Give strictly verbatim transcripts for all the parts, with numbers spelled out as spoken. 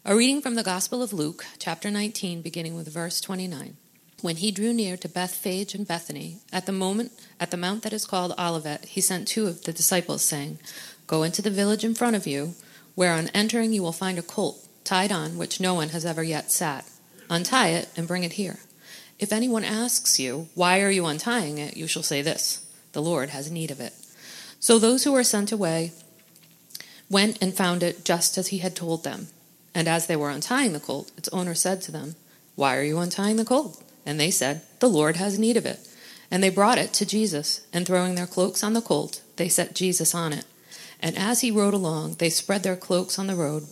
A reading from the Gospel of Luke, chapter nineteen, beginning with verse twenty-nine. When he drew near to Bethphage and Bethany, at the moment at the mount that is called Olivet, he sent two of the disciples, saying, "Go into the village in front of you, where on entering you will find a colt tied on, which no one has ever yet sat. Untie it and bring it here. If anyone asks you, 'Why are you untying it?' you shall say this, 'The Lord has need of it.'" So those who were sent away went and found it just as he had told them. And as they were untying the colt, its owner said to them, "Why are you untying the colt?" And they said, "The Lord has need of it." And they brought it to Jesus, and throwing their cloaks on the colt, they set Jesus on it. And as he rode along, they spread their cloaks on the road.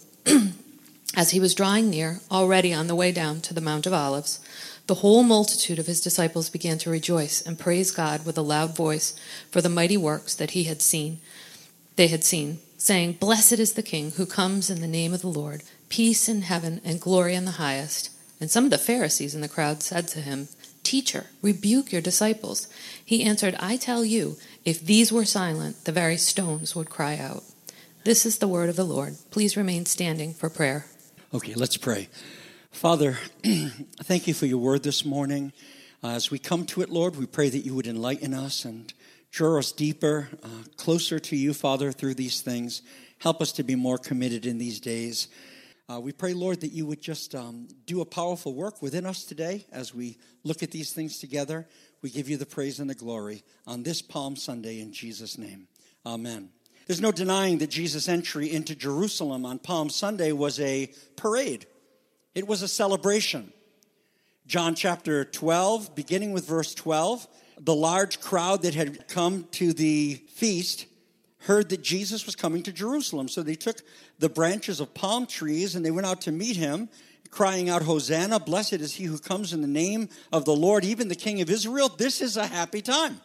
As he was drawing near, already on the way down to the Mount of Olives, the whole multitude of his disciples began to rejoice and praise God with a loud voice for the mighty works that he had seen, they had seen, saying, "Blessed is the King who comes in the name of the Lord, peace in heaven and glory in the highest." And some of the Pharisees in the crowd said to him, "Teacher, rebuke your disciples." He answered, "I tell you, if these were silent, the very stones would cry out." This is the word of the Lord. Please remain standing for prayer. Okay, let's pray. Father, thank you for your word this morning. Uh, as we come to it, Lord, we pray that you would enlighten us and draw us deeper, uh, closer to you, Father, through these things. Help us to be more committed in these days. Uh, we pray, Lord, that you would just um, do a powerful work within us today as we look at these things together. We give you the praise and the glory on this Palm Sunday in Jesus' name. Amen. There's no denying that Jesus' entry into Jerusalem on Palm Sunday was a parade. It was a celebration. John chapter twelve, beginning with verse twelve, the large crowd that had come to the feast heard that Jesus was coming to Jerusalem. So they took the branches of palm trees and they went out to meet him, crying out, "Hosanna, blessed is he who comes in the name of the Lord, even the King of Israel." This is a happy time.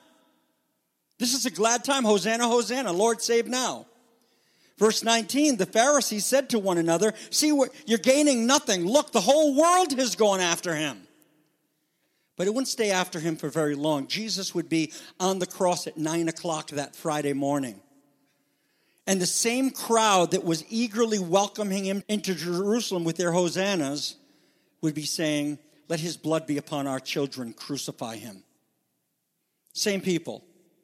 This is a glad time. Hosanna, Hosanna, Lord save now. Verse nineteen, the Pharisees said to one another, "See, you're gaining nothing. Look, the whole world has gone after him." But it wouldn't stay after him for very long. Jesus would be on the cross at nine o'clock that Friday morning. And the same crowd that was eagerly welcoming him into Jerusalem with their hosannas would be saying, "Let his blood be upon our children, crucify him." Same people.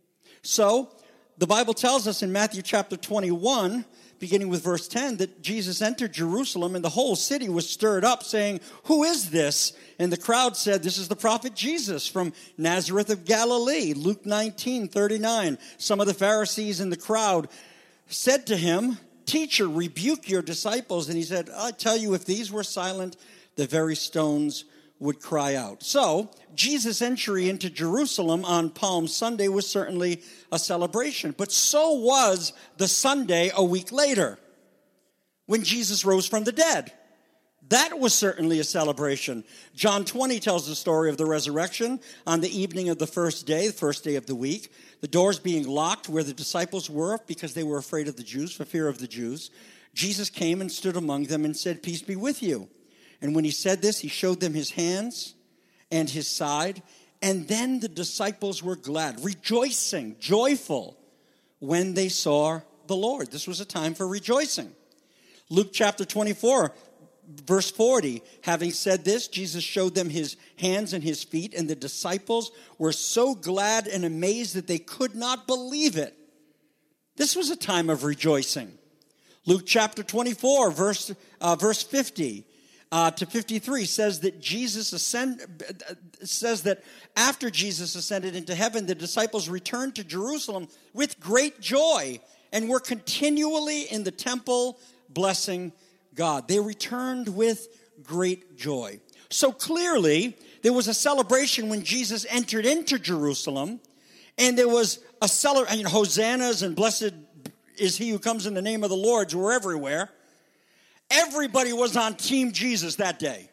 So, the Bible tells us in Matthew chapter twenty-one, beginning with verse ten, that Jesus entered Jerusalem and the whole city was stirred up, saying, "Who is this?" And the crowd said, "This is the prophet Jesus from Nazareth of Galilee." Luke nineteen thirty-nine. Some of the Pharisees in the crowd said to him, "Teacher, rebuke your disciples." And he said, "I tell you, if these were silent, the very stones would cry out." So, Jesus' entry into Jerusalem on Palm Sunday was certainly a celebration. But so was the Sunday a week later, when Jesus rose from the dead. That was certainly a celebration. John twenty tells the story of the resurrection on the evening of the first day, the first day of the week. The doors being locked where the disciples were because they were afraid of the Jews, for fear of the Jews. Jesus came and stood among them and said, "Peace be with you." And when he said this, he showed them his hands and his side. And then the disciples were glad, rejoicing, joyful, when they saw the Lord. This was a time for rejoicing. Luke chapter twenty-four, verse forty, having said this, Jesus showed them his hands and his feet, and the disciples were so glad and amazed that they could not believe it. This was a time of rejoicing. Luke chapter twenty-four, verse, uh, verse fifty uh, to fifty-three says that Jesus ascend, uh, says that after Jesus ascended into heaven, the disciples returned to Jerusalem with great joy and were continually in the temple blessing God. They returned with great joy. So clearly, there was a celebration when Jesus entered into Jerusalem, and there was a celebration. You know, hosannas and blessed is he who comes in the name of the Lord were everywhere. Everybody was on Team Jesus that day.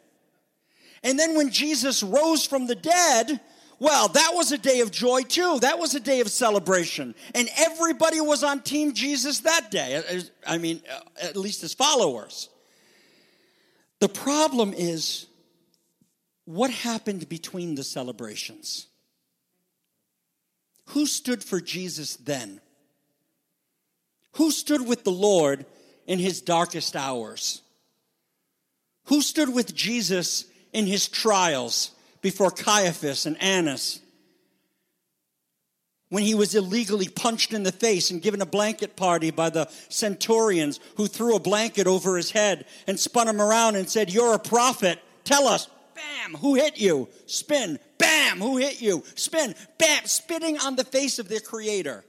And then when Jesus rose from the dead, well, that was a day of joy too. That was a day of celebration. And everybody was on Team Jesus that day. I mean, at least his followers. The problem is, what happened between the celebrations? Who stood for Jesus then? Who stood with the Lord in his darkest hours? stood with Jesus in his trials before Caiaphas and Annas? When he was illegally punched in the face and given a blanket party by the centurions who threw a blanket over his head and spun him around and said, "You're a prophet. Tell us." Bam, who hit you? Spin. Bam, who hit you? Spin. Bam, spitting on the face of their creator.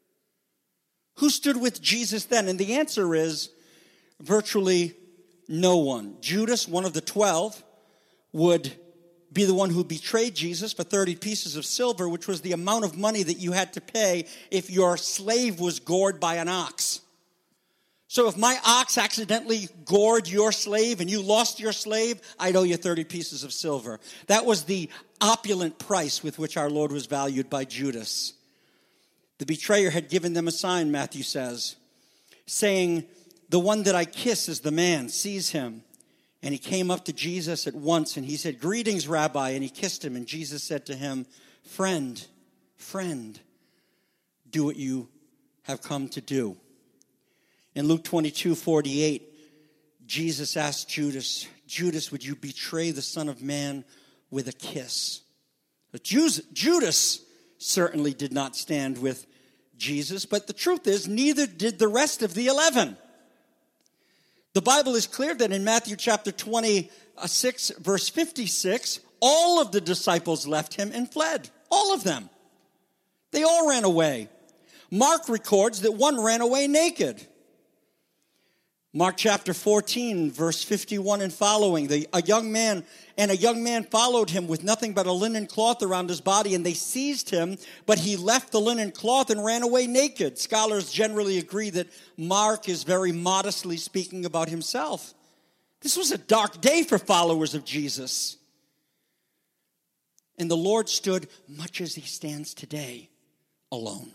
Who stood with Jesus then? And the answer is virtually no one. Judas, one of the twelve, would be the one who betrayed Jesus for thirty pieces of silver, which was the amount of money that you had to pay if your slave was gored by an ox. So if my ox accidentally gored your slave and you lost your slave, I'd owe you thirty pieces of silver. That was the opulent price with which our Lord was valued by Judas. The betrayer had given them a sign, Matthew says, saying, "The one that I kiss is the man, seize him." And he came up to Jesus at once, and he said, "Greetings, Rabbi." And he kissed him, and Jesus said to him, "Friend, friend, do what you have come to do." In Luke twenty-two forty-eight, Jesus asked Judas, "Judas, would you betray the Son of Man with a kiss?" But Judas certainly did not stand with Jesus, but the truth is, neither did the rest of the eleven. The Bible is clear that in Matthew chapter twenty-six, verse fifty-six, all of the disciples left him and fled. All of them. They all ran away. Mark records that one ran away naked. Mark chapter fourteen, verse fifty-one and following, the, a young man and a young man followed him with nothing but a linen cloth around his body, and they seized him, but he left the linen cloth and ran away naked. Scholars generally agree that Mark is very modestly speaking about himself. This was a dark day for followers of Jesus. And the Lord stood, much as he stands today, alone.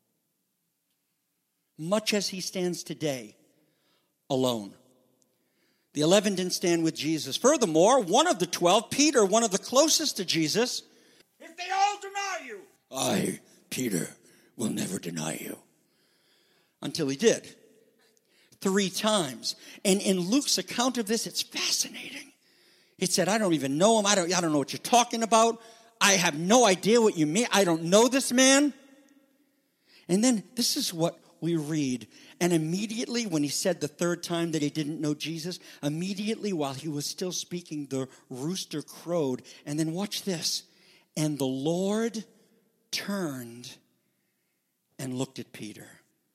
Much as he stands today, alone. The eleven didn't stand with Jesus. Furthermore, one of the twelve, Peter, one of the closest to Jesus, "If they all deny you, I, Peter, will never deny you." Until he did. Three times. And in Luke's account of this, it's fascinating. It said, "I don't even know him. I don't, I don't know what you're talking about. I have no idea what you mean. I don't know this man." And then this is what we read. "And immediately when he said the third time that he didn't know Jesus, immediately while he was still speaking, the rooster crowed." And then watch this. "And the Lord turned and looked at Peter."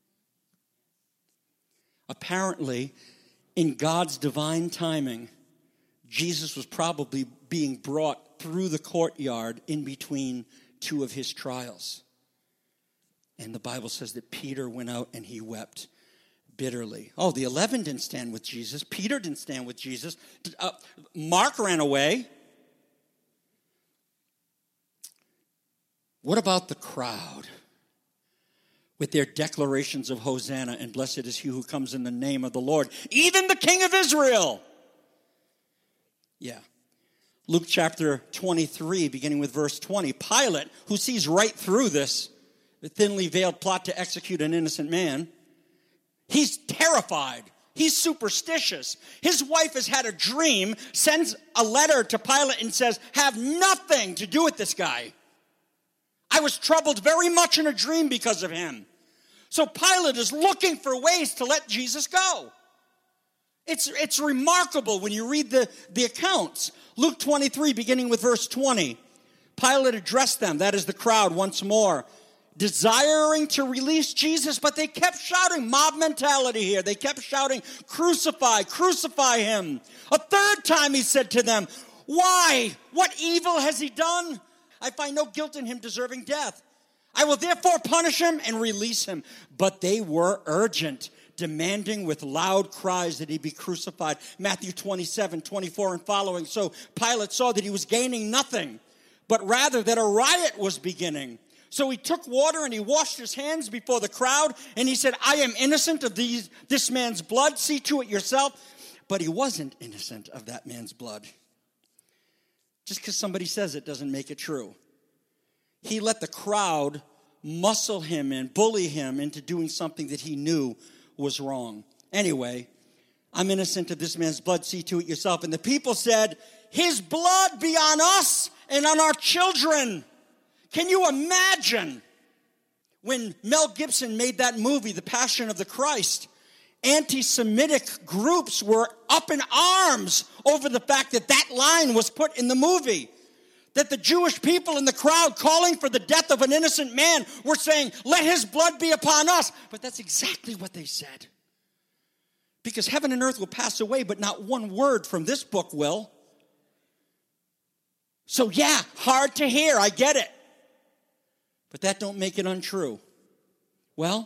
Apparently, in God's divine timing, Jesus was probably being brought through the courtyard in between two of his trials. And the Bible says that Peter went out and he wept bitterly. Oh, the eleven didn't stand with Jesus. Peter didn't stand with Jesus. Uh, Mark ran away. What about the crowd with their declarations of Hosanna and "Blessed is he who comes in the name of the Lord, even the King of Israel"? Yeah. Luke chapter twenty-three, beginning with verse twenty. Pilate, who sees right through this, the thinly veiled plot to execute an innocent man, he's terrified. He's superstitious. His wife has had a dream, sends a letter to Pilate and says, "Have nothing to do with this guy. I was troubled very much in a dream because of him." So Pilate is looking for ways to let Jesus go. It's, it's remarkable when you read the, the accounts. Luke twenty-three, beginning with verse twenty. Pilate addressed them, that is the crowd, once more, desiring to release Jesus, but they kept shouting, mob mentality here. They kept shouting, "Crucify, crucify him." A third time he said to them, "Why? What evil has he done? I find no guilt in him deserving death. I will therefore punish him and release him." But they were urgent, demanding with loud cries that he be crucified. Matthew twenty-seven, twenty-four and following. So Pilate saw that he was gaining nothing, but rather that a riot was beginning. So he took water and he washed his hands before the crowd, and he said, "I am innocent of these, this man's blood. See to it yourself." But he wasn't innocent of that man's blood. Just because somebody says it doesn't make it true. He let the crowd muscle him and bully him into doing something that he knew was wrong. Anyway, I'm innocent of this man's blood. See to it yourself. And the people said, his blood be on us and on our children. Can you imagine when Mel Gibson made that movie, The Passion of the Christ? Anti-Semitic groups were up in arms over the fact that that line was put in the movie. That the Jewish people in the crowd calling for the death of an innocent man were saying, let his blood be upon us. But that's exactly what they said. Because heaven and earth will pass away, but not one word from this book will. So yeah, hard to hear, I get it. But that don't make it untrue. Well,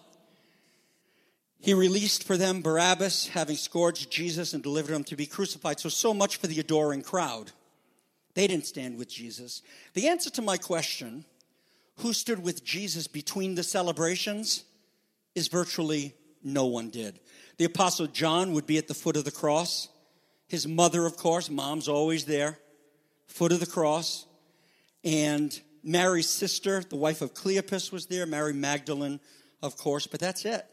he released for them Barabbas, having scourged Jesus and delivered him to be crucified. So, so much for the adoring crowd. They didn't stand with Jesus. The answer to my question, who stood with Jesus between the celebrations, is virtually no one did. The Apostle John would be at the foot of the cross. His mother, of course, mom's always there, foot of the cross. And Mary's sister, the wife of Cleopas, was there. Mary Magdalene, of course, but that's it.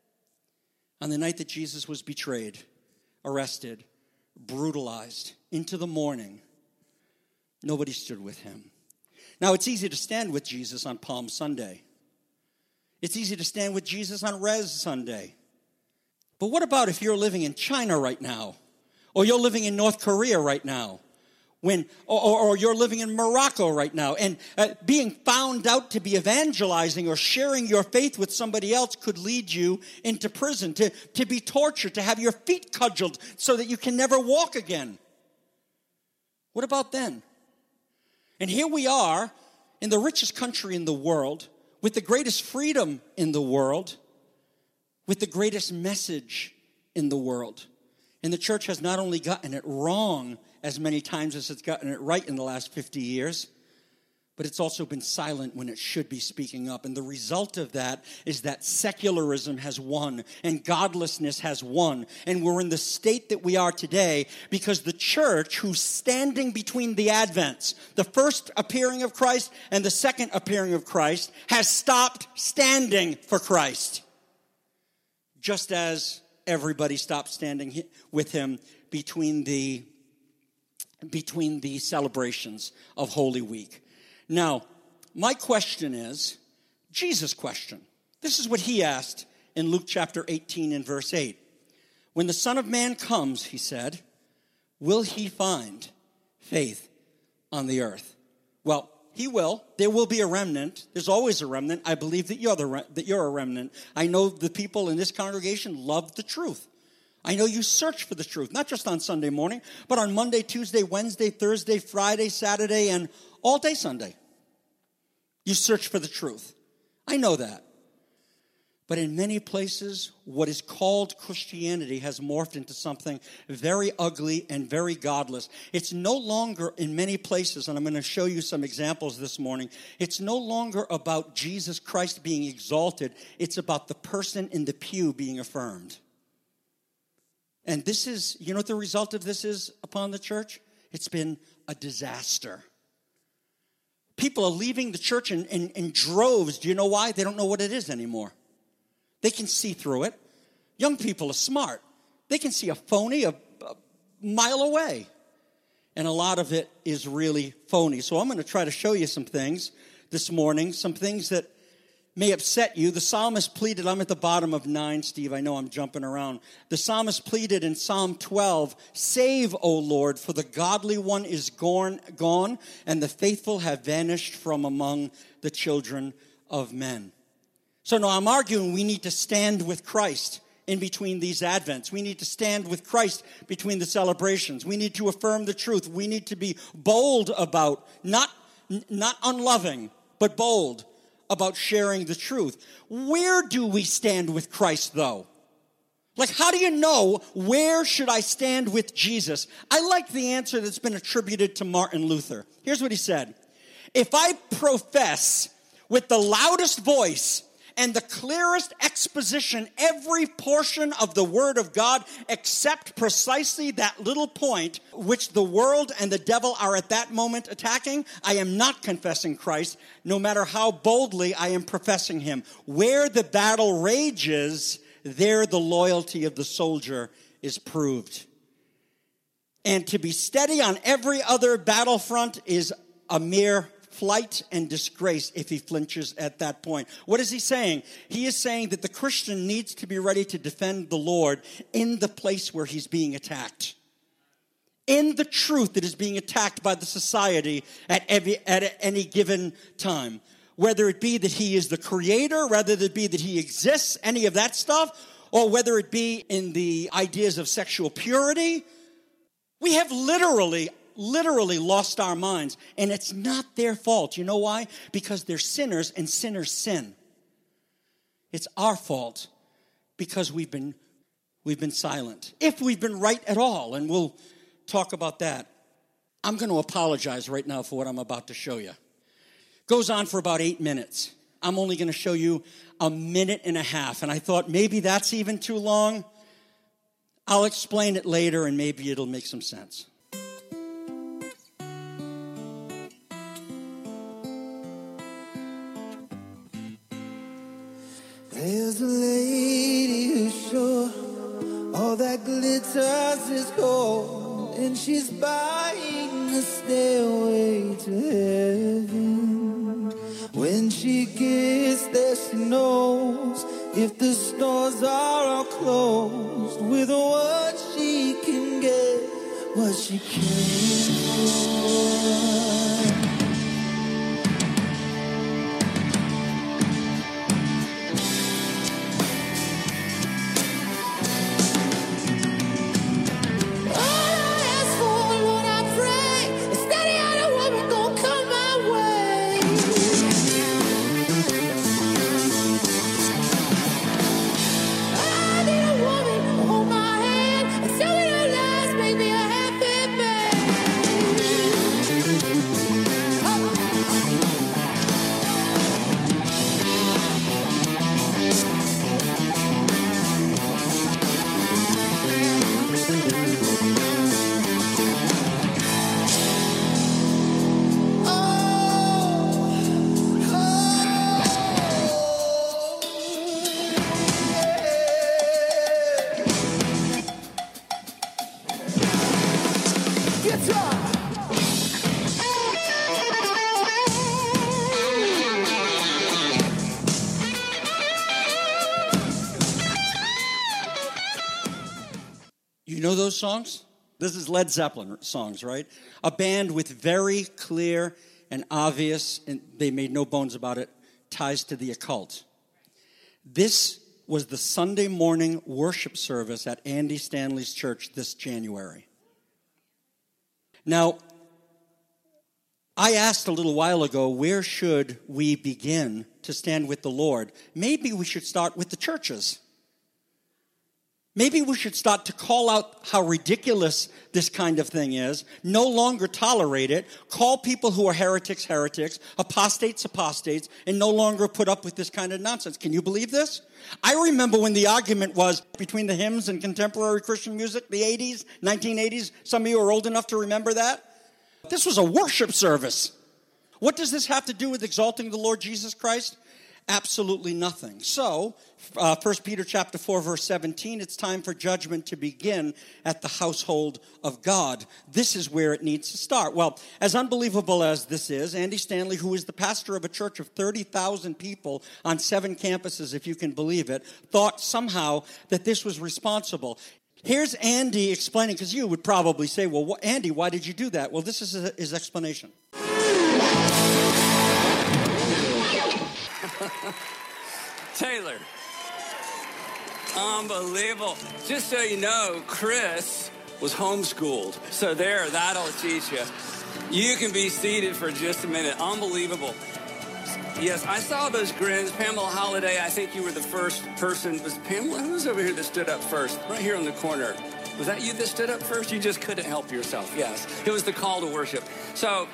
On the night that Jesus was betrayed, arrested, brutalized, into the morning, nobody stood with him. Now, it's easy to stand with Jesus on Palm Sunday. It's easy to stand with Jesus on Res Sunday. But what about if you're living in China right now? Or you're living in North Korea right now? When, or, or you're living in Morocco right now, and uh, being found out to be evangelizing or sharing your faith with somebody else could lead you into prison, to, to be tortured, to have your feet cudgeled so that you can never walk again. What about then? And here we are in the richest country in the world, with the greatest freedom in the world, with the greatest message in the world. And the church has not only gotten it wrong as many times as it's gotten it right in the last fifty years, but it's also been silent when it should be speaking up. And the result of that is that secularism has won and godlessness has won. And we're in the state that we are today because the church, who's standing between the advents, the first appearing of Christ and the second appearing of Christ, has stopped standing for Christ. Just as everybody stopped standing with him between the between the celebrations of Holy Week. Now, my question is, Jesus' question. This is what he asked in Luke chapter eighteen and verse eight. When the Son of Man comes, he said, will he find faith on the earth? Well, he will. There will be a remnant. There's always a remnant. I believe that you're the re- that you're a remnant. I know the people in this congregation love the truth. I know you search for the truth, not just on Sunday morning, but on Monday, Tuesday, Wednesday, Thursday, Friday, Saturday, and all day Sunday. You search for the truth. I know that. But in many places, what is called Christianity has morphed into something very ugly and very godless. It's no longer, in many places, and I'm going to show you some examples this morning, it's no longer about Jesus Christ being exalted. It's about the person in the pew being affirmed. And this is, you know what the result of this is upon the church? It's been a disaster. People are leaving the church in, in, in droves. Do you know why? They don't know what it is anymore. They can see through it. Young people are smart. They can see a phony a, a mile away. And a lot of it is really phony. So I'm going to try to show you some things this morning, some things that may upset you. The psalmist pleaded, I'm at the bottom of nine, Steve, I know I'm jumping around. The psalmist pleaded in Psalm twelve, save, O Lord, for the godly one is gone, gone, and the faithful have vanished from among the children of men. So now I'm arguing we need to stand with Christ in between these Advents. We need to stand with Christ between the celebrations. We need to affirm the truth. We need to be bold about, not, not unloving, but bold about sharing the truth. Where do we stand with Christ, though? Like, how do you know where should I stand with Jesus? I like the answer that's been attributed to Martin Luther. Here's what he said. If I profess with the loudest voice and the clearest exposition every portion of the Word of God except precisely that little point which the world and the devil are at that moment attacking, I am not confessing Christ, no matter how boldly I am professing him. Where the battle rages, there the loyalty of the soldier is proved. And to be steady on every other battlefront is a mere flight and disgrace if he flinches at that point. What is he saying? He is saying that the Christian needs to be ready to defend the Lord in the place where he's being attacked. In the truth that is being attacked by the society at, every, at any given time. Whether it be that he is the creator, whether it be that he exists, any of that stuff, or whether it be in the ideas of sexual purity. We have literally literally lost our minds, and it's not their fault. You know why? Because they're sinners, and sinners sin. It's our fault because we've been we've been silent. If we've been right at all, and we'll talk about that. I'm going to apologize right now for what I'm about to show you. Goes on for about eight minutes. I'm only going to show you a minute and a half, and I thought maybe that's even too long. I'll explain it later, and maybe it'll make some sense. There's a lady who's sure all that glitters is gold, and she's buying the stairway to heaven. When she gets there, she knows if the stores are all closed, with what she can get, what she can afford. You know those songs? This is Led Zeppelin songs, right? A band with very clear and obvious, and they made no bones about it, ties to the occult. This was the Sunday morning worship service at Andy Stanley's church this January. Now, I asked a little while ago, where should we begin to stand with the Lord? Maybe we should start with the churches. Maybe we should start to call out how ridiculous this kind of thing is, no longer tolerate it, call people who are heretics, heretics, apostates, apostates, and no longer put up with this kind of nonsense. Can you believe this? I remember when the argument was between the hymns and contemporary Christian music, the eighties, nineteen eighties. Some of you are old enough to remember that. This was a worship service. What does this have to do with exalting the Lord Jesus Christ? Absolutely nothing. So, uh, First Peter chapter four, verse seventeen, it's time for judgment to begin at the household of God. This is where it needs to start. Well, as unbelievable as this is, Andy Stanley, who is the pastor of a church of thirty thousand people on seven campuses, if you can believe it, thought somehow that this was responsible. Here's Andy explaining, because you would probably say, well, what, Andy, why did you do that? Well, this is his explanation. Taylor, unbelievable. Just so you know, Chris was homeschooled. So there, that'll teach you. You can be seated for just a minute. Unbelievable. Yes, I saw those grins. Pamela Holiday, I think you were the first person. Was Pamela? Who was over here that stood up first? Right here in the corner. Was that you that stood up first? You just couldn't help yourself. Yes, it was the call to worship. So...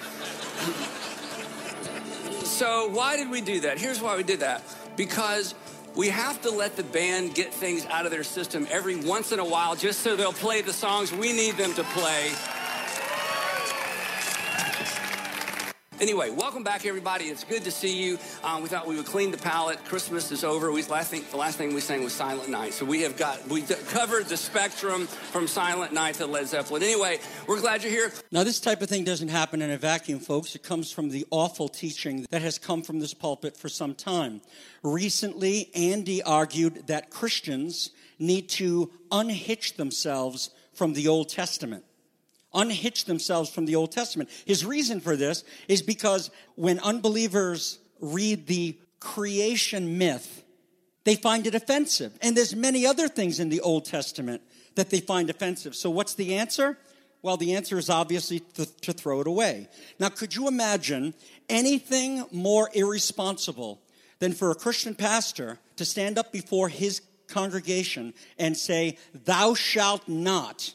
So why did we do that? Here's why we did that. Because we have to let the band get things out of their system every once in a while just so they'll play the songs we need them to play. Anyway, welcome back, everybody. It's good to see you. Um, we thought we would clean the palate. Christmas is over. We last thing, the last thing we sang was Silent Night. So we have got we covered the spectrum from Silent Night to Led Zeppelin. Anyway, we're glad you're here. Now, this type of thing doesn't happen in a vacuum, folks. It comes from the awful teaching that has come from this pulpit for some time. Recently, Andy argued that Christians need to unhitch themselves from the Old Testament. Unhitch themselves from the Old Testament. His reason for this is because when unbelievers read the creation myth, they find it offensive. And there's many other things in the Old Testament that they find offensive. So what's the answer? Well, the answer is obviously to, to throw it away. Now, could you imagine anything more irresponsible than for a Christian pastor to stand up before his congregation and say, "Thou shalt not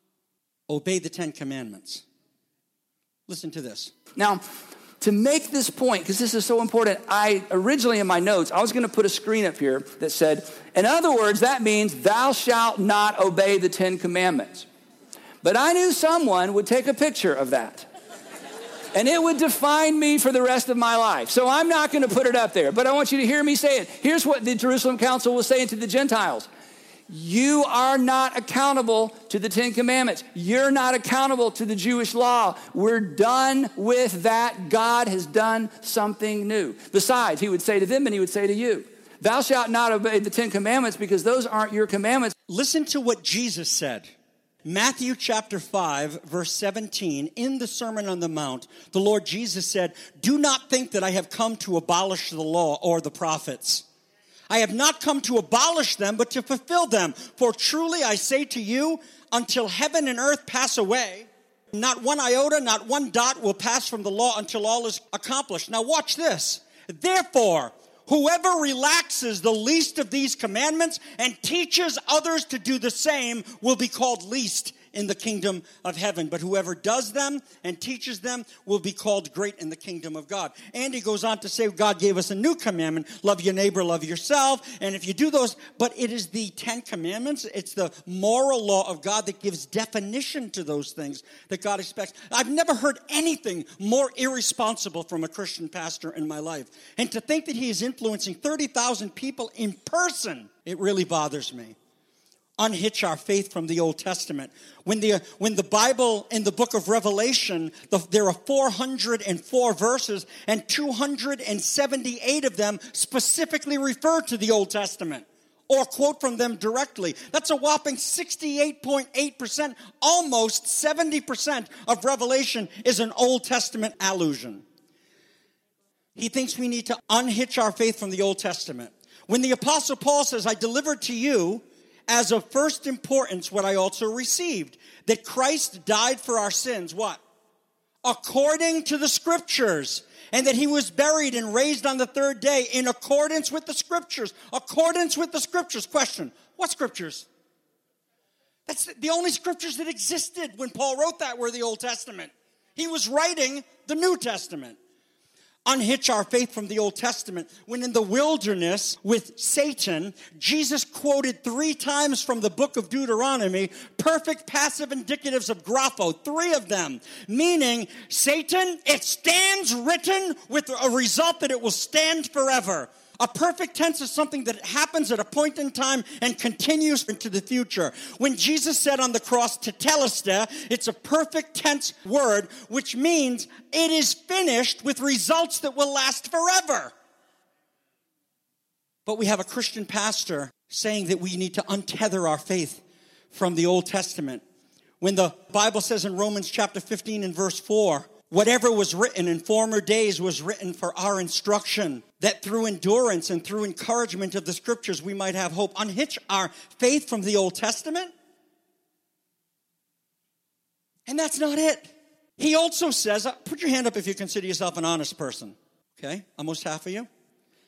obey the Ten Commandments"? Listen to this. Now, to make this point, because this is so important, I originally in my notes, I was going to put a screen up here that said, in other words, that means thou shalt not obey the Ten Commandments. But I knew someone would take a picture of that. And it would define me for the rest of my life. So I'm not going to put it up there. But I want you to hear me say it. Here's what the Jerusalem Council was saying to the Gentiles. You are not accountable to the Ten Commandments. You're not accountable to the Jewish law. We're done with that. God has done something new. Besides, he would say to them and he would say to you, thou shalt not obey the Ten Commandments because those aren't your commandments. Listen to what Jesus said. Matthew chapter five, verse seventeen, in the Sermon on the Mount, the Lord Jesus said, "Do not think that I have come to abolish the law or the prophets. I have not come to abolish them, but to fulfill them. For truly I say to you, until heaven and earth pass away, not one iota, not one dot will pass from the law until all is accomplished." Now watch this. Therefore, whoever relaxes the least of these commandments and teaches others to do the same will be called least in the kingdom of heaven. But whoever does them and teaches them will be called great in the kingdom of God. And he goes on to say, God gave us a new commandment. Love your neighbor, love yourself. And if you do those, but it is the Ten Commandments. It's the moral law of God that gives definition to those things that God expects. I've never heard anything more irresponsible from a Christian pastor in my life. And to think that he is influencing thirty thousand people in person, it really bothers me. Unhitch our faith from the Old Testament. When the when the Bible in the book of Revelation, the, there are four hundred four verses, and two hundred seventy-eight of them specifically refer to the Old Testament or quote from them directly. That's a whopping sixty-eight point eight percent, almost seventy percent of Revelation is an Old Testament allusion. He thinks we need to unhitch our faith from the Old Testament. When the Apostle Paul says, I delivered to you as of first importance what I also received, that Christ died for our sins, what? According to the Scriptures, and that he was buried and raised on the third day in accordance with the Scriptures. Accordance with the Scriptures. Question, what Scriptures? That's the only Scriptures that existed when Paul wrote that were the Old Testament. He was writing the New Testament. Unhitch our faith from the Old Testament. When in the wilderness with Satan, Jesus quoted three times from the book of Deuteronomy, perfect passive indicatives of grapho, three of them, meaning, Satan, it stands written with a result that it will stand forever. A perfect tense is something that happens at a point in time and continues into the future. When Jesus said on the cross, tetelestai, it's a perfect tense word, which means it is finished with results that will last forever. But we have a Christian pastor saying that we need to untether our faith from the Old Testament. When the Bible says in Romans chapter fifteen and verse four, whatever was written in former days was written for our instruction, that through endurance and through encouragement of the Scriptures we might have hope. Unhitch our faith from the Old Testament? And that's not it. He also says, put your hand up if you consider yourself an honest person. Okay, almost half of you.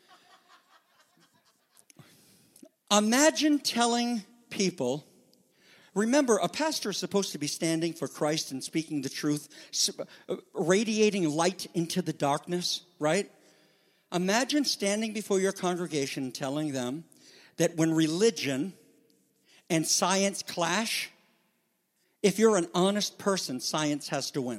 Imagine telling people, remember, a pastor is supposed to be standing for Christ and speaking the truth, radiating light into the darkness, right? Imagine standing before your congregation and telling them that when religion and science clash, if you're an honest person, science has to win.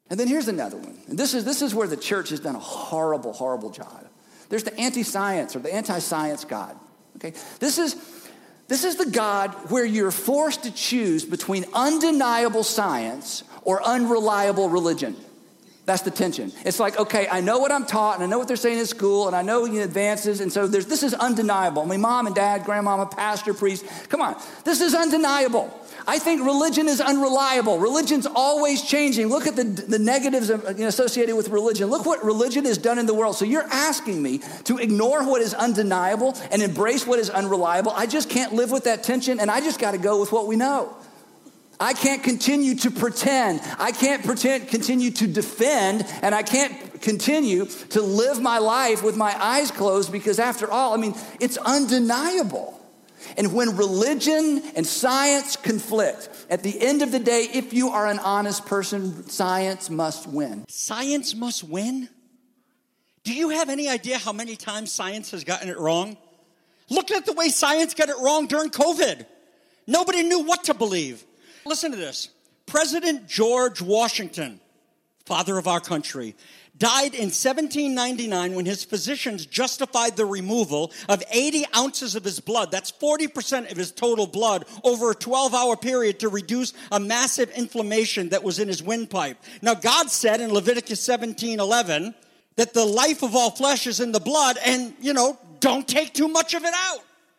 And then here's another one. And this is, this is where the church has done a horrible, horrible job. There's the anti-science or the anti-science God. Okay, this is, this is the God where you're forced to choose between undeniable science or unreliable religion. That's the tension. It's like, okay, I know what I'm taught, and I know what they're saying in school, and I know the advances, and so there's, this is undeniable. I mean, mom and dad, grandmama, pastor, priest, come on. This is undeniable. I think religion is unreliable. Religion's always changing. Look at the, the negatives of, you know, associated with religion. Look what religion has done in the world. So you're asking me to ignore what is undeniable and embrace what is unreliable. I just can't live with that tension, and I just got to go with what we know. I can't continue to pretend. I can't pretend, continue to defend, and I can't continue to live my life with my eyes closed because after all, I mean, it's undeniable. And when religion and science conflict, at the end of the day, if you are an honest person, science must win. Science must win? Do you have any idea how many times science has gotten it wrong? Look at the way science got it wrong during COVID. Nobody knew what to believe. Listen to this. President George Washington, father of our country, died in seventeen ninety-nine when his physicians justified the removal of eighty ounces of his blood. That's forty percent of his total blood over a twelve-hour period to reduce a massive inflammation that was in his windpipe. Now, God said in Leviticus seventeen eleven that the life of all flesh is in the blood and, you know, don't take too much of it out.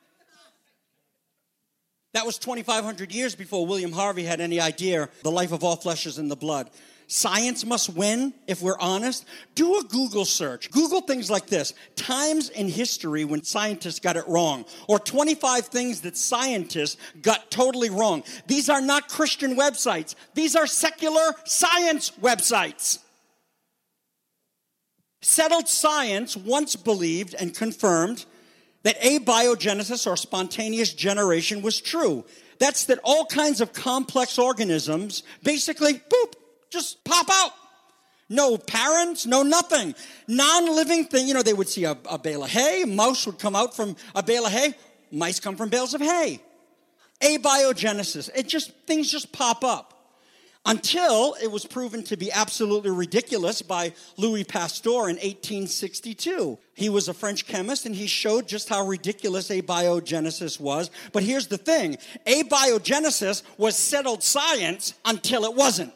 That was twenty-five hundred years before William Harvey had any idea the life of all flesh is in the blood. Science must win, if we're honest. Do a Google search. Google things like this. Times in history when scientists got it wrong. Or twenty-five things that scientists got totally wrong. These are not Christian websites. These are secular science websites. Settled science once believed and confirmed that abiogenesis or spontaneous generation was true. That's that all kinds of complex organisms basically, boop, just pop out. No parents, no nothing. Non-living thing, you know, they would see a, a bale of hay. A mouse would come out from a bale of hay. Mice come from bales of hay. Abiogenesis. It just, things just pop up. Until it was proven to be absolutely ridiculous by Louis Pasteur in eighteen sixty-two. He was a French chemist, and he showed just how ridiculous abiogenesis was. But here's the thing. Abiogenesis was settled science until it wasn't.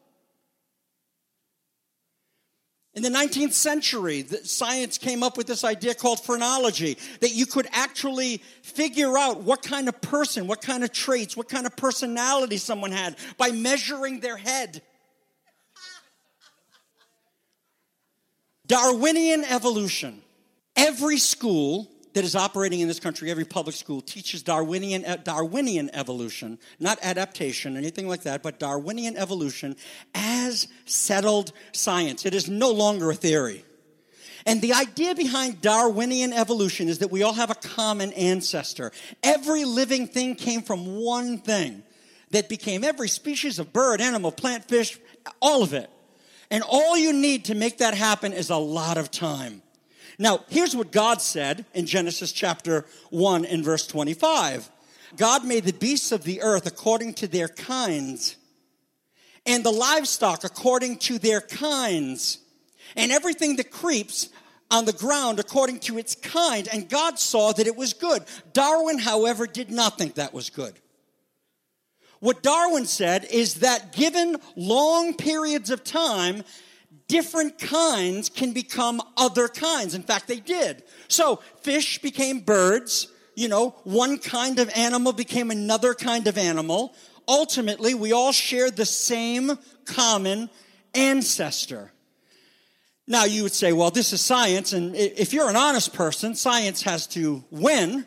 In the nineteenth century, the science came up with this idea called phrenology, that you could actually figure out what kind of person, what kind of traits, what kind of personality someone had by measuring their head. Darwinian evolution. Every school that is operating in this country, every public school, teaches Darwinian Darwinian evolution, not adaptation, anything like that, but Darwinian evolution as settled science. It is no longer a theory. And the idea behind Darwinian evolution is that we all have a common ancestor. Every living thing came from one thing that became every species of bird, animal, plant, fish, all of it. And all you need to make that happen is a lot of time. Now, here's what God said in Genesis chapter one and verse twenty-five. God made the beasts of the earth according to their kinds, and the livestock according to their kinds, and everything that creeps on the ground according to its kind. And God saw that it was good. Darwin, however, did not think that was good. What Darwin said is that given long periods of time, different kinds can become other kinds. In fact, they did. So fish became birds. You know, one kind of animal became another kind of animal. Ultimately, we all share the same common ancestor. Now, you would say, well, this is science, and if you're an honest person, science has to win.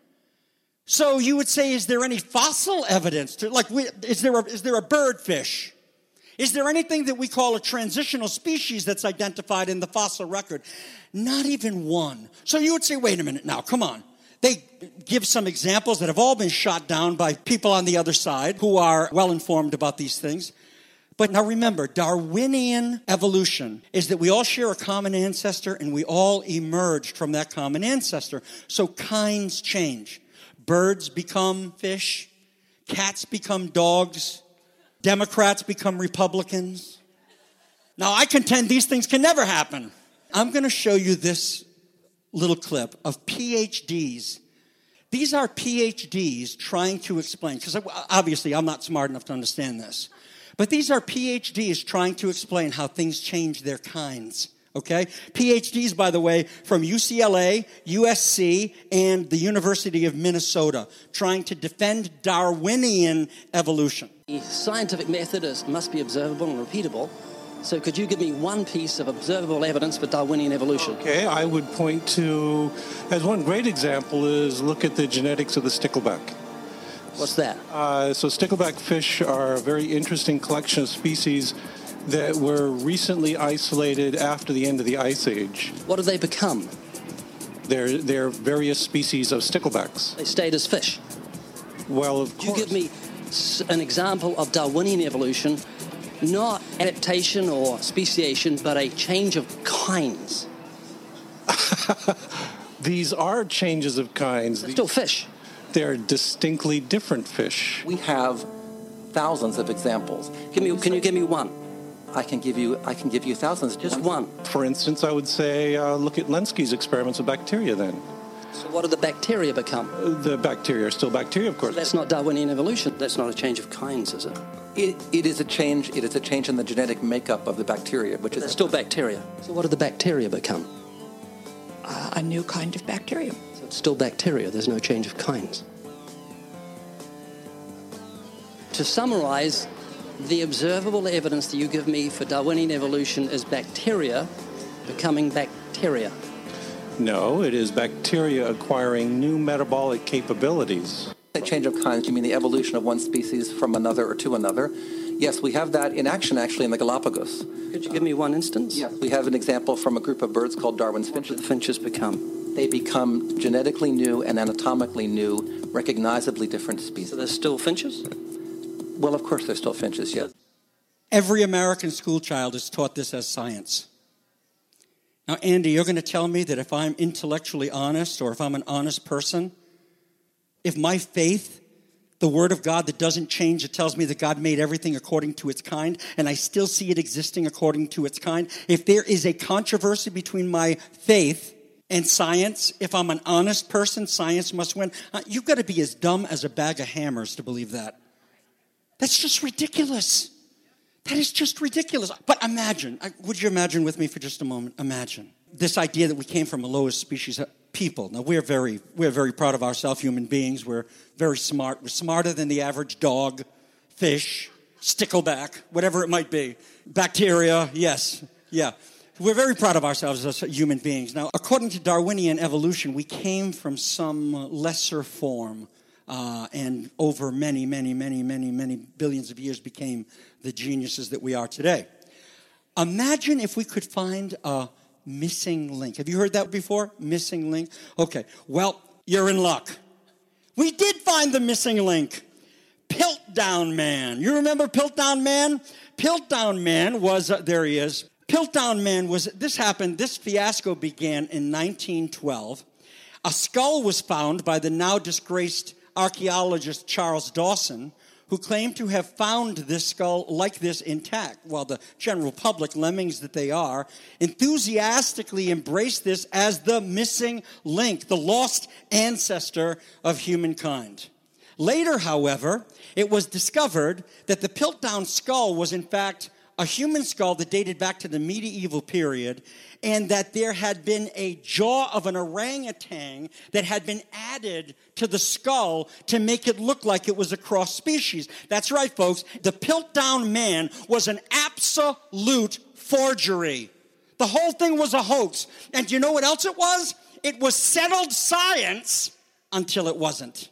So you would say, is there any fossil evidence to, like, is there a, is there a birdfish? Is there anything that we call a transitional species that's identified in the fossil record? Not even one. So you would say, wait a minute now, come on. They give some examples that have all been shot down by people on the other side who are well-informed about these things. But now remember, Darwinian evolution is that we all share a common ancestor and we all emerged from that common ancestor. So kinds change. Birds become fish. Cats become dogs. Democrats become Republicans. Now, I contend these things can never happen. I'm going to show you this little clip of P H Ds. These are P H Ds trying to explain, because obviously I'm not smart enough to understand this. But these are P H Ds trying to explain how things change their kinds, okay? P H Ds, by the way, from U C L A, U S C, and the University of Minnesota, trying to defend Darwinian evolution. The scientific method is, must be observable and repeatable. So could you give me one piece of observable evidence for Darwinian evolution? Okay, I would point to, as one great example, is look at the genetics of the stickleback. What's that? Uh, so stickleback fish are a very interesting collection of species that were recently isolated after the end of the Ice Age. What did they become? They're, they're various species of sticklebacks. They stayed as fish. Well, of Could course. you give me an example of Darwinian evolution, not adaptation or speciation, but a change of kinds? These are changes of kinds. They're still fish. They're distinctly different fish. We have thousands of examples. Give me, can you give me one? I can give you. I can give you thousands. Just one. For instance, I would say uh, look at Lenski's experiments with bacteria. Then So what did the bacteria become? the bacteria are still bacteria, of course. That's not Darwinian evolution. That's not a change of kinds, is it? It, it is a change. It is a change in the genetic makeup of the bacteria, which They're is still bacteria. So what did the bacteria become? Uh, a new kind of bacterium. So it's still bacteria. There's no change of kinds. To summarize, the observable evidence that you give me for Darwinian evolution is bacteria becoming bacteria. No, it is bacteria acquiring new metabolic capabilities. a change of kinds. You mean the evolution of one species from another or to another? Yes, we have that in action actually in the Galapagos. Could you give me one instance? Yes, we have an example from a group of birds called Darwin's finches. What did the finches become? They become genetically new and anatomically new, recognizably different So species. they're still finches? Well, of course, they're still finches, yes. Every American school child is taught this as science. Now, Andy, you're going to tell me that if I'm intellectually honest or if I'm an honest person, if my faith, the Word of God that doesn't change, it tells me that God made everything according to its kind, and I still see it existing according to its kind. If there is a controversy between my faith and science, if I'm an honest person, science must win. Uh, you've got to be as dumb as a bag of hammers to believe that. That's just ridiculous. That is just ridiculous. But imagine, would you imagine with me for just a moment? Imagine this idea that we came from a lowest species of people. Now, we're very, we're very proud of ourselves, human beings. We're very smart. We're smarter than the average dog, fish, stickleback, whatever it might be. Bacteria, yes, yeah. We're very proud of ourselves as human beings. Now, according to Darwinian evolution, we came from some lesser form. Uh, and over many, many, many, many, many billions of years became the geniuses that we are today. Imagine if we could find a missing link. Have you heard that before? Missing link? Okay, well, you're in luck. We did find the missing link. Piltdown Man. You remember Piltdown Man? Piltdown Man was, uh, there he is. Piltdown Man was, this happened, this fiasco began in nineteen twelve. A skull was found by the now disgraced archaeologist Charles Dawson, who claimed to have found this skull like this intact, while the general public, lemmings that they are, enthusiastically embraced this as the missing link, the lost ancestor of humankind. Later, however, it was discovered that the Piltdown skull was in fact a human skull that dated back to the medieval period, and that there had been a jaw of an orangutan that had been added to the skull to make it look like it was a cross species. That's right, folks. The Piltdown Man was an absolute forgery. The whole thing was a hoax. And do you know what else it was? It was settled science until it wasn't.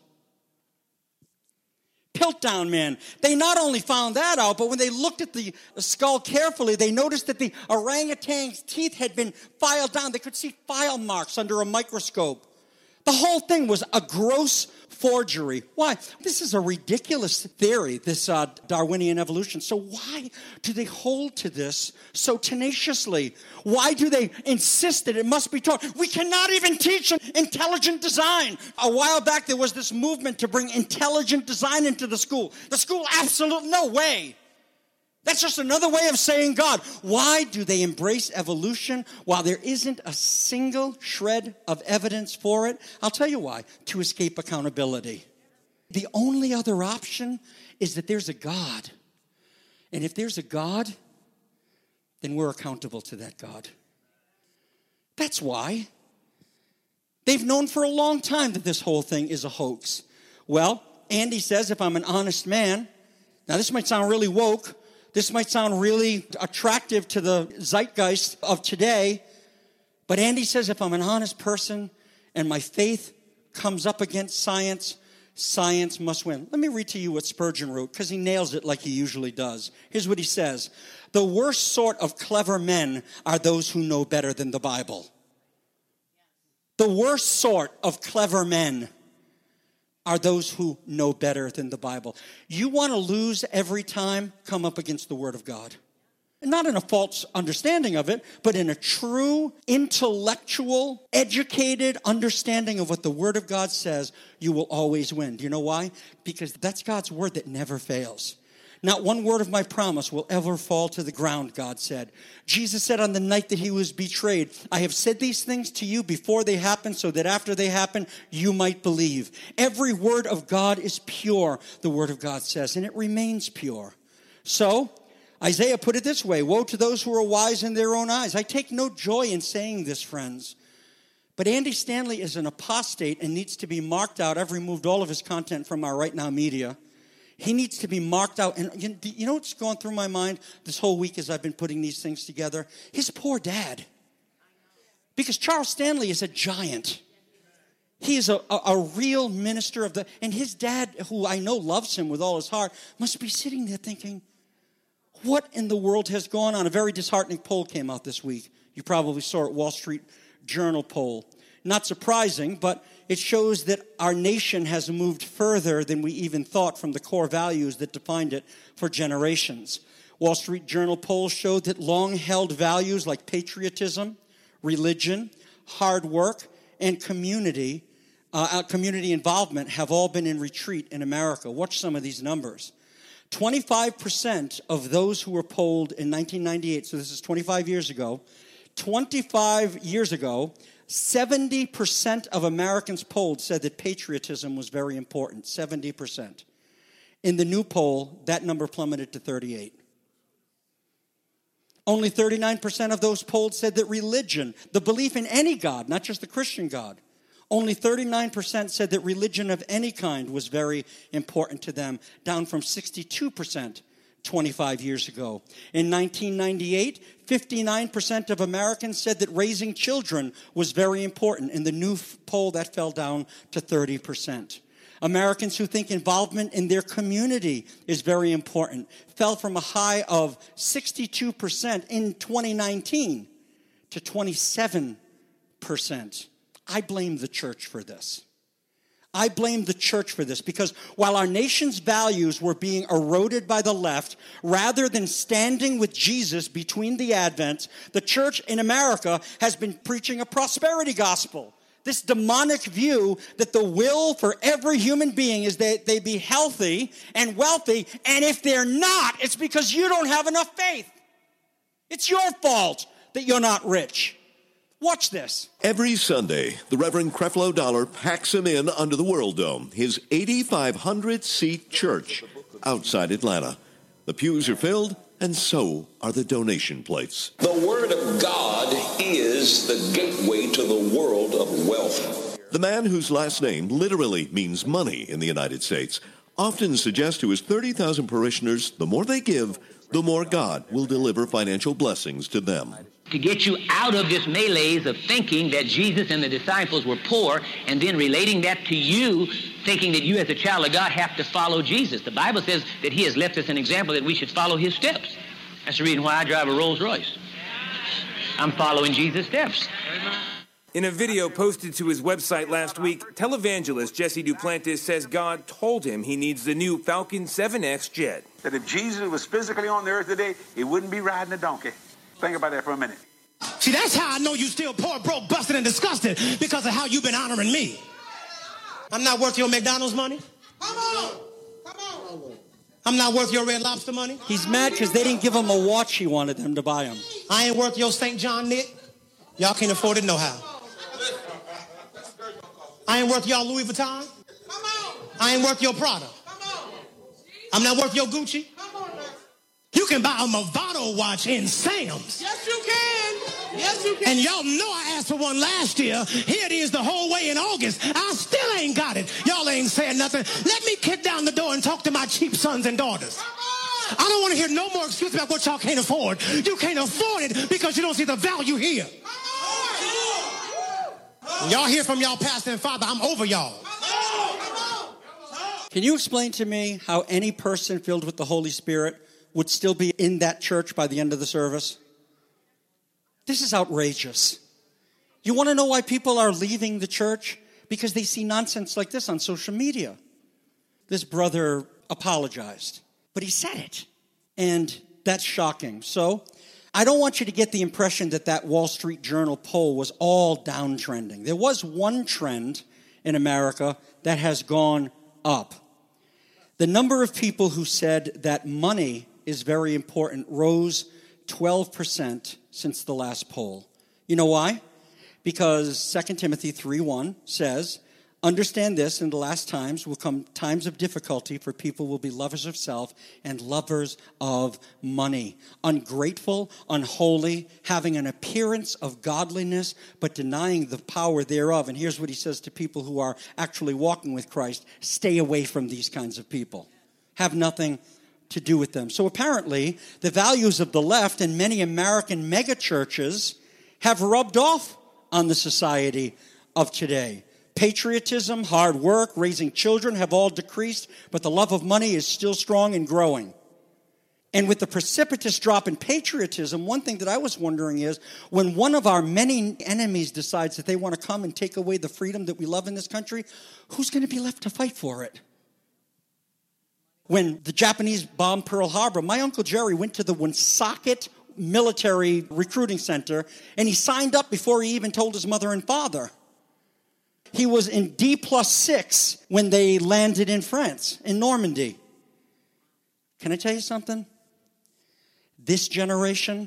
Piltdown Man. They not only found that out, but when they looked at the skull carefully, they noticed that the orangutan's teeth had been filed down. They could see file marks under a microscope. The whole thing was a gross forgery. Why? This is a ridiculous theory, this uh, Darwinian evolution. So why do they hold to this so tenaciously? Why do they insist that it must be taught? We cannot even teach intelligent design. A while back, there was this movement to bring intelligent design into the school. The school, absolutely no way. That's just another way of saying God. Why do they embrace evolution while there isn't a single shred of evidence for it? I'll tell you why. To escape accountability. The only other option is that there's a God. And if there's a God, then we're accountable to that God. That's why. They've known for a long time that this whole thing is a hoax. Well, Andy says if I'm an honest man, now this might sound really woke, this might sound really attractive to the zeitgeist of today, but Andy says if I'm an honest person and my faith comes up against science, science must win. Let me read to you what Spurgeon wrote, because he nails it like he usually does. Here's what he says. The worst sort of clever men are those who know better than the Bible. The worst sort of clever men are those who know better than the Bible. You want to lose every time, come up against the Word of God. Not in a false understanding of it, but in a true, intellectual, educated understanding of what the Word of God says, you will always win. Do you know why? Because that's God's Word that never fails. Not one word of my promise will ever fall to the ground, God said. Jesus said on the night that he was betrayed, I have said these things to you before they happen, so that after they happen, you might believe. Every word of God is pure, the Word of God says, and it remains pure. So, Isaiah put it this way, woe to those who are wise in their own eyes. I take no joy in saying this, friends. But Andy Stanley is an apostate and needs to be marked out. I've removed all of his content from our Right Now media. He needs to be marked out. And you know what's going through my mind this whole week as I've been putting these things together? His poor dad. Because Charles Stanley is a giant. He is a, a, a real minister of the... And his dad, who I know loves him with all his heart, must be sitting there thinking, what in the world has gone on? A very disheartening poll came out this week. You probably saw it, Wall Street Journal poll. Not surprising, but it shows that our nation has moved further than we even thought from the core values that defined it for generations. Wall Street Journal polls showed that long-held values like patriotism, religion, hard work, and community, uh, community involvement have all been in retreat in America. Watch some of these numbers. twenty-five percent of those who were polled in nineteen ninety-eight, so this is twenty-five years ago, twenty-five years ago, seventy percent of Americans polled said that patriotism was very important, seventy percent. In the new poll, that number plummeted to thirty-eight. Only thirty-nine percent of those polled said that religion, the belief in any God, not just the Christian God, only thirty-nine percent said that religion of any kind was very important to them, down from sixty-two percent twenty-five years ago. In nineteen ninety-eight, fifty-nine percent of Americans said that raising children was very important. In the new poll, that fell down to thirty percent. Americans who think involvement in their community is very important fell from a high of sixty-two percent in twenty nineteen to twenty-seven percent. I blame the church for this. I blame the church for this because while our nation's values were being eroded by the left, rather than standing with Jesus between the advents, the church in America has been preaching a prosperity gospel. This demonic view that the will for every human being is that they be healthy and wealthy, and if they're not, it's because you don't have enough faith. It's your fault that you're not rich. Watch this. Every Sunday, the Reverend Creflo Dollar packs him in under the World Dome, his eighty-five hundred seat church outside Atlanta. The pews are filled, and so are the donation plates. The Word of God is the gateway to the world of wealth. The man whose last name literally means money in the United States often suggests to his thirty thousand parishioners, the more they give, the more God will deliver financial blessings to them. To get you out of this malaise of thinking that Jesus and the disciples were poor and then relating that to you, thinking that you as a child of God have to follow Jesus. The Bible says that he has left us an example that we should follow his steps. That's the reason why I drive a Rolls Royce. I'm following Jesus' steps. In a video posted to his website last week, televangelist Jesse Duplantis says God told him he needs the new Falcon seven X jet. That if Jesus was physically on the earth today, he wouldn't be riding a donkey. Think about that for a minute. See, that's how I know you still poor, broke, busted, and disgusted, because of how you've been honoring me. I'm not worth your McDonald's money. Come on. Come on. I'm not worth your Red Lobster money. He's mad because they didn't give him a watch he wanted them to buy him. I ain't worth your Saint John knit. Y'all can't afford it no how. I ain't worth y'all Louis Vuitton. I ain't worth your Prada. I'm not worth your Gucci. You can buy a Movado watch in Sam's. Yes, you can. Yes, you can. And y'all know I asked for one last year. Here it is the whole way in August. I still ain't got it. Y'all ain't saying nothing. Let me kick down the door and talk to my cheap sons and daughters. I don't want to hear no more excuses about what y'all can't afford. You can't afford it because you don't see the value here. Y'all hear from y'all pastor and father, I'm over y'all. Can you explain to me how any person filled with the Holy Spirit would still be in that church by the end of the service? This is outrageous. You want to know why people are leaving the church? Because they see nonsense like this on social media. This brother apologized, but he said it. And that's shocking. So I don't want you to get the impression that that Wall Street Journal poll was all downtrending. There was one trend in America that has gone up. The number of people who said that money is very important rose twelve percent since the last poll. You know why? Because Second Timothy three one says, understand this, in the last times will come times of difficulty, for people will be lovers of self and lovers of money, ungrateful, unholy, having an appearance of godliness, but denying the power thereof. And here's what he says to people who are actually walking with Christ: stay away from these kinds of people. Have nothing to do with them. So apparently, the values of the left and many American megachurches have rubbed off on the society of today. Patriotism, hard work, raising children have all decreased, but the love of money is still strong and growing. And with the precipitous drop in patriotism, one thing that I was wondering is, when one of our many enemies decides that they want to come and take away the freedom that we love in this country, who's going to be left to fight for it? When the Japanese bombed Pearl Harbor, my Uncle Jerry went to the Woonsocket Military Recruiting Center, and he signed up before he even told his mother and father. He was in D plus six when they landed in France, in Normandy. Can I tell you something? This generation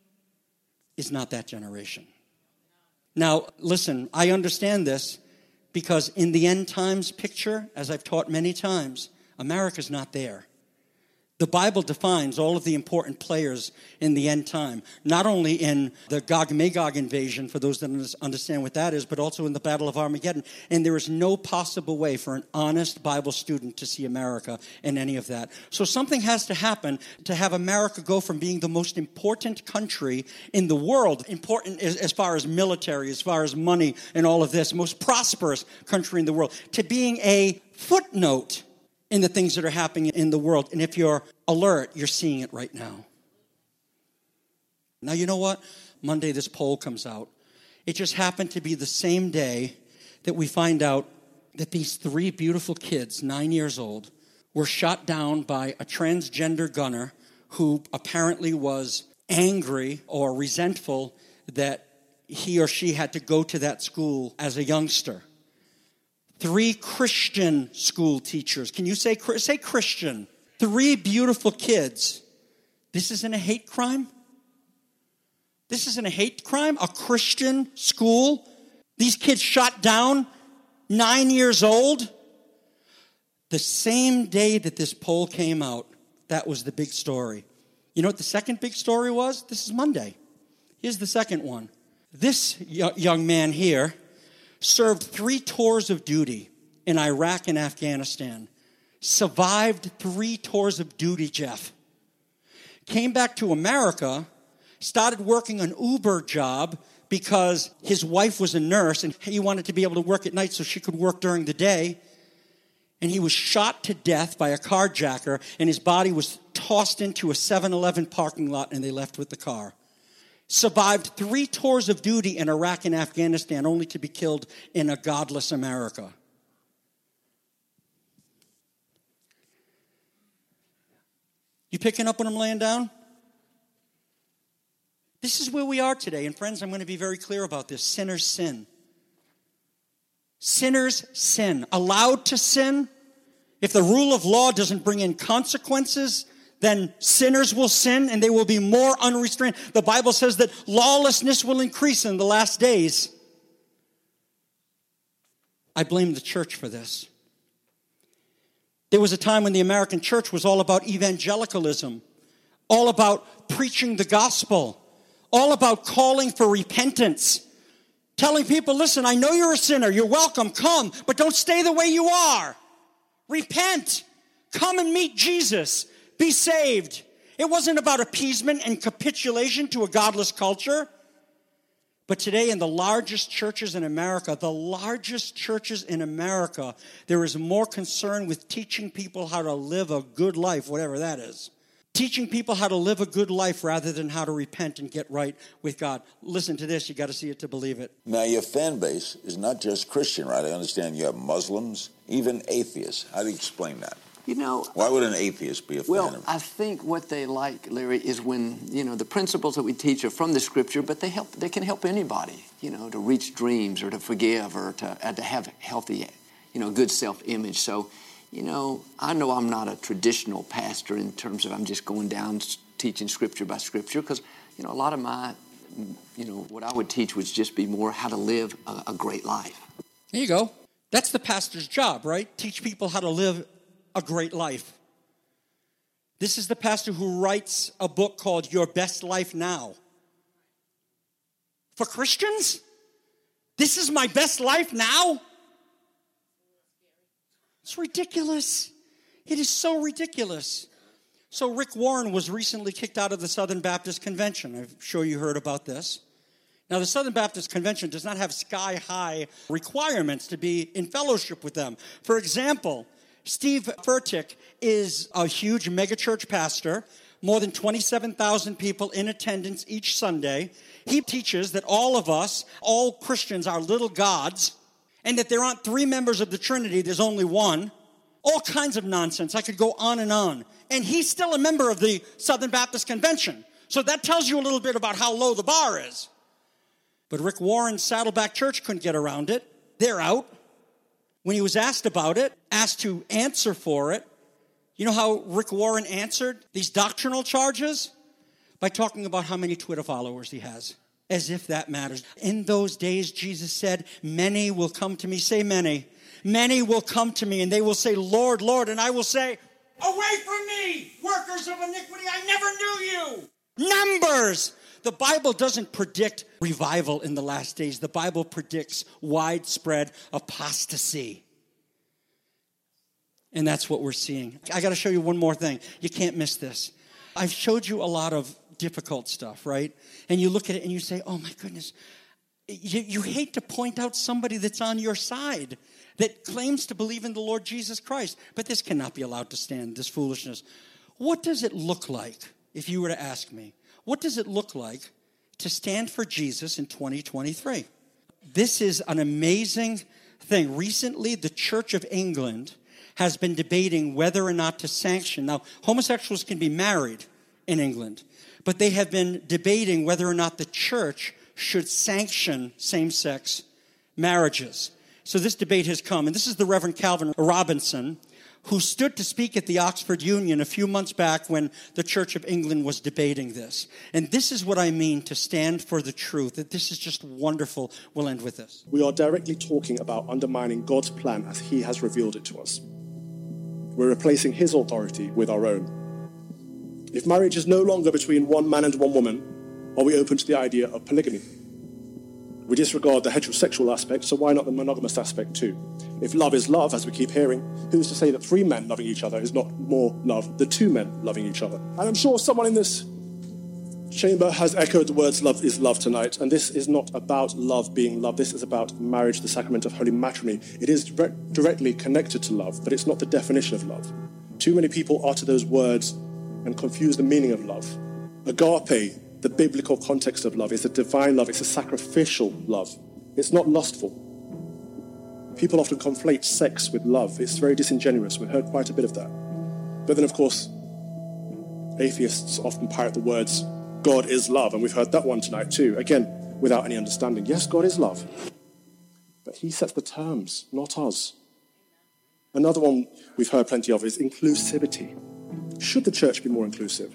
is not that generation. Now, listen, I understand this because in the end times picture, as I've taught many times, America's not there. The Bible defines all of the important players in the end time, not only in the Gog-Magog invasion, for those that understand what that is, but also in the Battle of Armageddon. And there is no possible way for an honest Bible student to see America in any of that. So something has to happen to have America go from being the most important country in the world, important as, as far as military, as far as money and all of this, most prosperous country in the world, to being a footnote in the things that are happening in the world. And if you're alert, you're seeing it right now. Now, you know what? Monday, this poll comes out. It just happened to be the same day that we find out that these three beautiful kids, nine years old, were shot down by a transgender gunner who apparently was angry or resentful that he or she had to go to that school as a youngster. Three Christian school teachers. Can you say, say Christian? Three beautiful kids. This isn't a hate crime? This isn't a hate crime? A Christian school? These kids shot down, nine years old? The same day that this poll came out, that was the big story. You know what the second big story was? This is Monday. Here's the second one. This young man here served three tours of duty in Iraq and Afghanistan. Survived three tours of duty, Jeff. Came back to America, started working an Uber job because his wife was a nurse and he wanted to be able to work at night so she could work during the day. And he was shot to death by a carjacker, and his body was tossed into a seven eleven parking lot, and they left with the car. Survived three tours of duty in Iraq and Afghanistan, only to be killed in a godless America. You picking up what I'm laying down? This is where we are today. And friends, I'm going to be very clear about this. Sinners sin. Sinners sin. Allowed to sin If the rule of law doesn't bring in consequences, then sinners will sin and they will be more unrestrained. The Bible says that lawlessness will increase in the last days. I blame the church for this. There was a time when the American church was all about evangelicalism, all about preaching the gospel, all about calling for repentance, telling people, listen, I know you're a sinner, you're welcome, come, but don't stay the way you are. Repent, come and meet Jesus, be saved. It wasn't about appeasement and capitulation to a godless culture. But today in the largest churches in America, the largest churches in America, there is more concern with teaching people how to live a good life, whatever that is. Teaching people how to live a good life rather than how to repent and get right with God. Listen to this, you got to see it to believe it. Now your fan base is not just Christian, right? I understand you have Muslims, even atheists. How do you explain that? You know, why would an atheist be a fan well, of it? I think what they like, Larry, is when, you know, the principles that we teach are from the Scripture, but they help. They can help anybody, you know, to reach dreams or to forgive or to, uh, to have healthy, you know, good self-image. So, you know, I know I'm not a traditional pastor in terms of I'm just going down teaching Scripture by Scripture because, you know, a lot of my, you know, what I would teach would just be more how to live a, a great life. There you go. That's the pastor's job, right? Teach people how to live a great life. This is the pastor who writes a book called Your Best Life Now. For Christians? This is my best life now? It's ridiculous. It is so ridiculous. So Rick Warren was recently kicked out of the Southern Baptist Convention. I'm sure you heard about this. Now, the Southern Baptist Convention does not have sky-high requirements to be in fellowship with them. For example, Steve Furtick is a huge megachurch pastor, more than twenty-seven thousand people in attendance each Sunday. He teaches that all of us, all Christians, are little gods, and that there aren't three members of the Trinity, there's only one. All kinds of nonsense. I could go on and on. And he's still a member of the Southern Baptist Convention. So that tells you a little bit about how low the bar is. But Rick Warren's Saddleback Church couldn't get around it. They're out. When he was asked about it, asked to answer for it, you know how Rick Warren answered these doctrinal charges? By talking about how many Twitter followers he has, as if that matters. In those days, Jesus said, many will come to me. Say many. Many will come to me, and they will say, Lord, Lord. And I will say, away from me, workers of iniquity, I never knew you. Numbers. The Bible doesn't predict revival in the last days. The Bible predicts widespread apostasy. And that's what we're seeing. I got to show you one more thing. You can't miss this. I've showed you a lot of difficult stuff, right? And you look at it and you say, oh my goodness. You, you hate to point out somebody that's on your side that claims to believe in the Lord Jesus Christ. But this cannot be allowed to stand, this foolishness. What does it look like, if you were to ask me? What does it look like to stand for Jesus in twenty twenty-three? This is an amazing thing. Recently, the Church of England has been debating whether or not to sanction. Now, homosexuals can be married in England, but they have been debating whether or not the church should sanction same-sex marriages. So this debate has come, and this is the Reverend Calvin Robinson, who stood to speak at the Oxford Union a few months back when the Church of England was debating this. And this is what I mean to stand for the truth, that this is just wonderful. We'll end with this. We are directly talking about undermining God's plan as he has revealed it to us. We're replacing his authority with our own. If marriage is no longer between one man and one woman, are we open to the idea of polygamy? We disregard the heterosexual aspect, so why not the monogamous aspect too? If love is love, as we keep hearing, who's to say that three men loving each other is not more love than two men loving each other? And I'm sure someone in this chamber has echoed the words love is love tonight, and this is not about love being love. This is about marriage, the sacrament of holy matrimony. It is direct, directly connected to love, but it's not the definition of love. Too many people utter those words and confuse the meaning of love. Agape, the biblical context of love, is a divine love. It's a sacrificial love. It's not lustful. People often conflate sex with love. It's very disingenuous. We've heard quite a bit of that. But then, of course, atheists often parrot the words, God is love, and we've heard that one tonight too, again, without any understanding. Yes, God is love, but he sets the terms, not us. Another one we've heard plenty of is inclusivity. Should the church be more inclusive?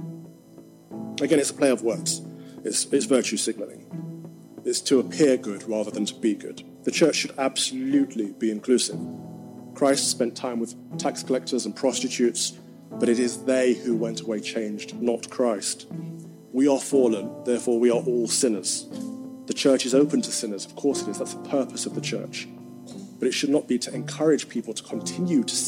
Again, it's a play of words. It's, it's virtue signaling. It's to appear good rather than to be good. The church should absolutely be inclusive. Christ spent time with tax collectors and prostitutes, but it is they who went away changed, not Christ. We are fallen, therefore we are all sinners. The church is open to sinners, of course it is. That's the purpose of the church. But it should not be to encourage people to continue to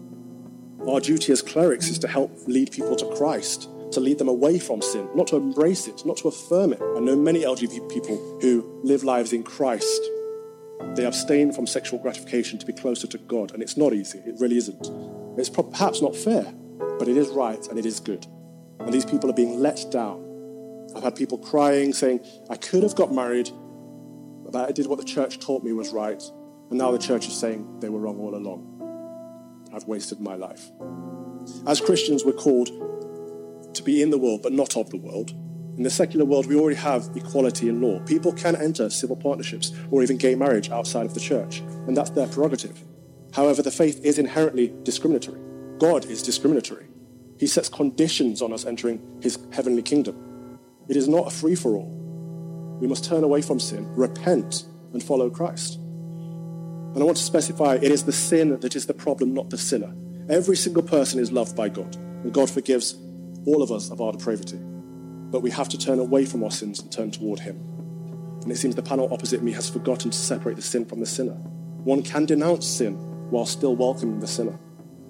sin. Our duty as clerics is to help lead people to Christ, to lead them away from sin, not to embrace it, not to affirm it. I know many L G B T people who live lives in Christ. They abstain from sexual gratification to be closer to God, and it's not easy. It really isn't. It's perhaps not fair, but it is right and it is good. And these people are being let down. I've had people crying, saying, I could have got married, but I did what the church taught me was right, and now the church is saying they were wrong all along. I've wasted my life. As Christians, we're called to be in the world, but not of the world. In the secular world, we already have equality in law. People can enter civil partnerships or even gay marriage outside of the church, and that's their prerogative. However, the faith is inherently discriminatory. God is discriminatory. He sets conditions on us entering his heavenly kingdom. It is not a free-for-all. We must turn away from sin, repent, and follow Christ. And I want to specify, it is the sin that is the problem, not the sinner. Every single person is loved by God, and God forgives all of us of our depravity. But we have to turn away from our sins and turn toward him. And it seems the panel opposite me has forgotten to separate the sin from the sinner. One can denounce sin while still welcoming the sinner.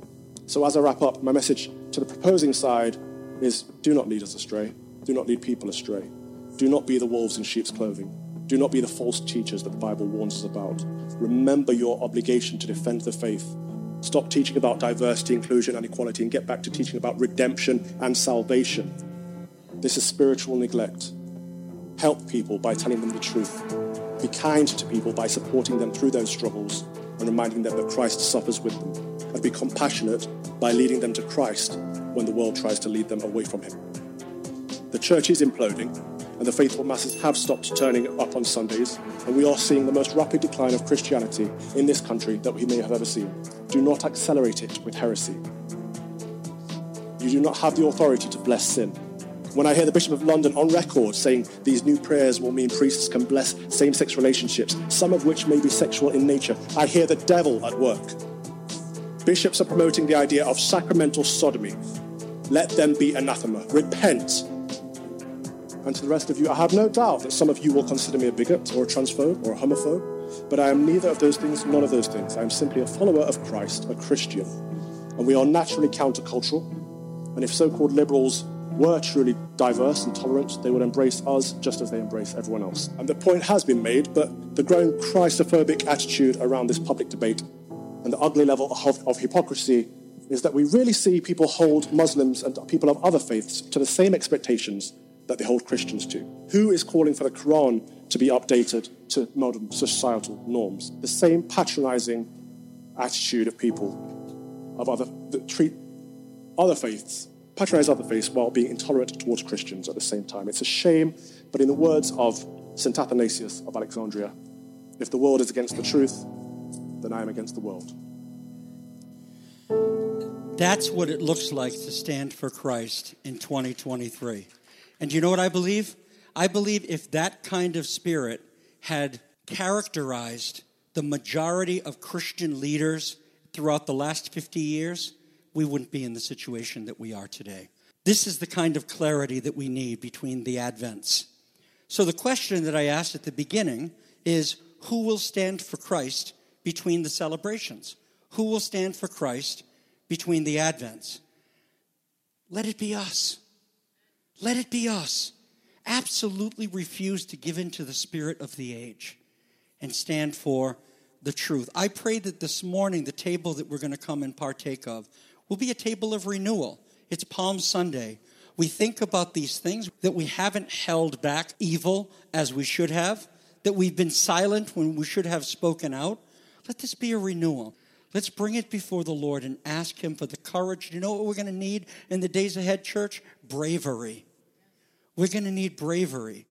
So as I wrap up, my message to the proposing side is do not lead us astray. Do not lead people astray. Do not be the wolves in sheep's clothing. Do not be the false teachers that the Bible warns us about. Remember your obligation to defend the faith. Stop teaching about diversity, inclusion, and equality and get back to teaching about redemption and salvation. This is spiritual neglect. Help people by telling them the truth. Be kind to people by supporting them through those struggles and reminding them that Christ suffers with them. And be compassionate by leading them to Christ when the world tries to lead them away from him. The church is imploding, and the faithful masses have stopped turning up on Sundays, and we are seeing the most rapid decline of Christianity in this country that we may have ever seen. Do not accelerate it with heresy. You do not have the authority to bless sin. When I hear the Bishop of London on record saying these new prayers will mean priests can bless same-sex relationships, some of which may be sexual in nature, I hear the devil at work. Bishops are promoting the idea of sacramental sodomy. Let them be anathema. Repent. And to the rest of you, I have no doubt that some of you will consider me a bigot or a transphobe or a homophobe, but I am neither of those things, none of those things. I am simply a follower of Christ, a Christian. And we are naturally countercultural. And if so-called liberals were truly diverse and tolerant, they would embrace us just as they embrace everyone else. And the point has been made, but the growing Christophobic attitude around this public debate and the ugly level of, of hypocrisy is that we really see people hold Muslims and people of other faiths to the same expectations that they hold Christians to. Who is calling for the Quran to be updated to modern societal norms? The same patronizing attitude of people of other that treat other faiths, patronize other faiths while being intolerant towards Christians at the same time. It's a shame, but in the words of Saint Athanasius of Alexandria, if the world is against the truth, then I am against the world. That's what it looks like to stand for Christ in twenty twenty-three. And you know what I believe? I believe if that kind of spirit had characterized the majority of Christian leaders throughout the last fifty years, we wouldn't be in the situation that we are today. This is the kind of clarity that we need between the Advents. So the question that I asked at the beginning is, who will stand for Christ between the celebrations? Who will stand for Christ between the Advents? Let it be us. Let it be us. Absolutely refuse to give in to the spirit of the age and stand for the truth. I pray that this morning the table that we're going to come and partake of will be a table of renewal. It's Palm Sunday. We think about these things, that we haven't held back evil as we should have, that we've been silent when we should have spoken out. Let this be a renewal. Let's bring it before the Lord and ask him for the courage. You know what we're going to need in the days ahead, church? Bravery. We're going to need bravery.